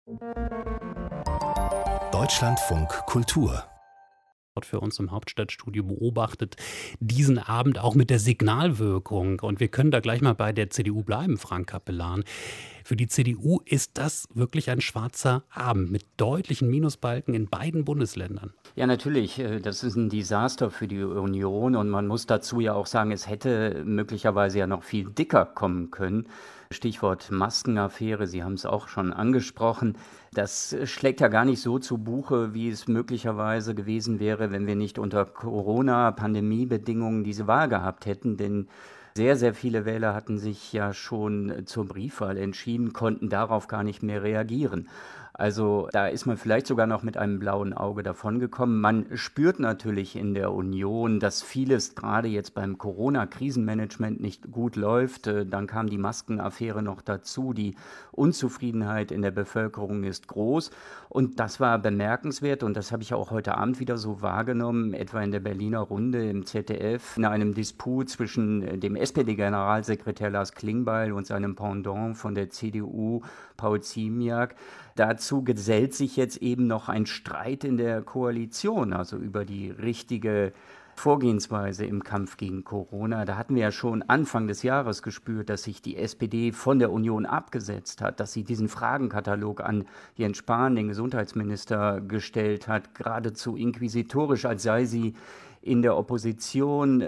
Deutschlandfunk Kultur Für uns im Hauptstadtstudio beobachtet diesen Abend auch mit der Signalwirkung. Und wir können da gleich mal bei der CDU bleiben, Frank Capellan. Für die CDU ist das wirklich ein schwarzer Abend mit deutlichen Minusbalken in beiden Bundesländern. Ja, natürlich. Das ist ein Desaster für die Union und man muss dazu ja auch sagen, es hätte möglicherweise ja noch viel dicker kommen können. Stichwort Maskenaffäre, Sie haben es auch schon angesprochen. Das schlägt ja gar nicht so zu Buche, wie es möglicherweise gewesen wäre, wenn wir nicht unter Corona-Pandemiebedingungen diese Wahl gehabt hätten. Denn sehr, sehr viele Wähler hatten sich ja schon zur Briefwahl entschieden, konnten darauf gar nicht mehr reagieren. Also da ist man vielleicht sogar noch mit einem blauen Auge davongekommen. Man spürt natürlich in der Union, dass vieles gerade jetzt beim Corona-Krisenmanagement nicht gut läuft. Dann kam die Maskenaffäre noch dazu. Die Unzufriedenheit in der Bevölkerung ist groß. Und das war bemerkenswert und das habe ich auch heute Abend wieder so wahrgenommen, etwa in der Berliner Runde im ZDF, in einem Disput zwischen dem SPD-Generalsekretär Lars Klingbeil und seinem Pendant von der CDU, Paul Ziemiak. Dazu gesellt sich jetzt eben noch ein Streit in der Koalition, also über die richtige Vorgehensweise im Kampf gegen Corona. Da hatten wir ja schon Anfang des Jahres gespürt, dass sich die SPD von der Union abgesetzt hat, dass sie diesen Fragenkatalog an Jens Spahn, den Gesundheitsminister, gestellt hat, geradezu inquisitorisch, als sei sie in der Opposition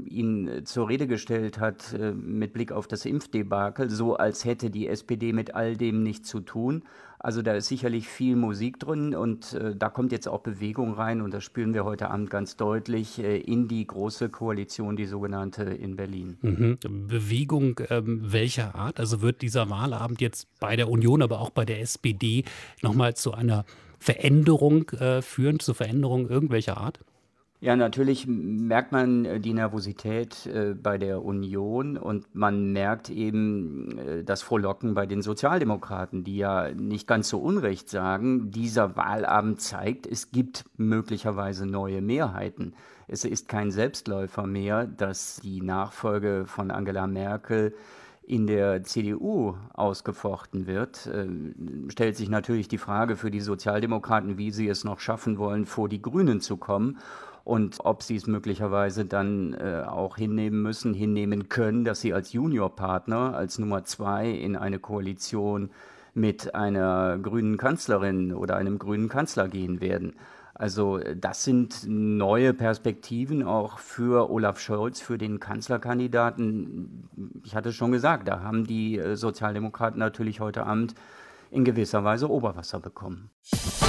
ihn zur Rede gestellt hat mit Blick auf das Impfdebakel, so als hätte die SPD mit all dem nichts zu tun. Also da ist sicherlich viel Musik drin und da kommt jetzt auch Bewegung rein und das spüren wir heute Abend ganz deutlich in die große Koalition, die sogenannte in Berlin. Bewegung welcher Art? Also wird dieser Wahlabend jetzt bei der Union, aber auch bei der SPD nochmal zu einer Veränderung führen, zur Veränderung irgendwelcher Art? Ja, natürlich merkt man die Nervosität bei der Union und man merkt eben das Frohlocken bei den Sozialdemokraten, die ja nicht ganz so Unrecht sagen, dieser Wahlabend zeigt, es gibt möglicherweise neue Mehrheiten. Es ist kein Selbstläufer mehr, dass die Nachfolge von Angela Merkel in der CDU ausgefochten wird, stellt sich natürlich die Frage für die Sozialdemokraten, wie sie es noch schaffen wollen, vor die Grünen zu kommen. Und ob sie es möglicherweise dann auch hinnehmen können, dass sie als Juniorpartner, als Nummer 2 in eine Koalition mit einer grünen Kanzlerin oder einem grünen Kanzler gehen werden. Also das sind neue Perspektiven auch für Olaf Scholz, für den Kanzlerkandidaten. Ich hatte es schon gesagt, da haben die Sozialdemokraten natürlich heute Abend in gewisser Weise Oberwasser bekommen.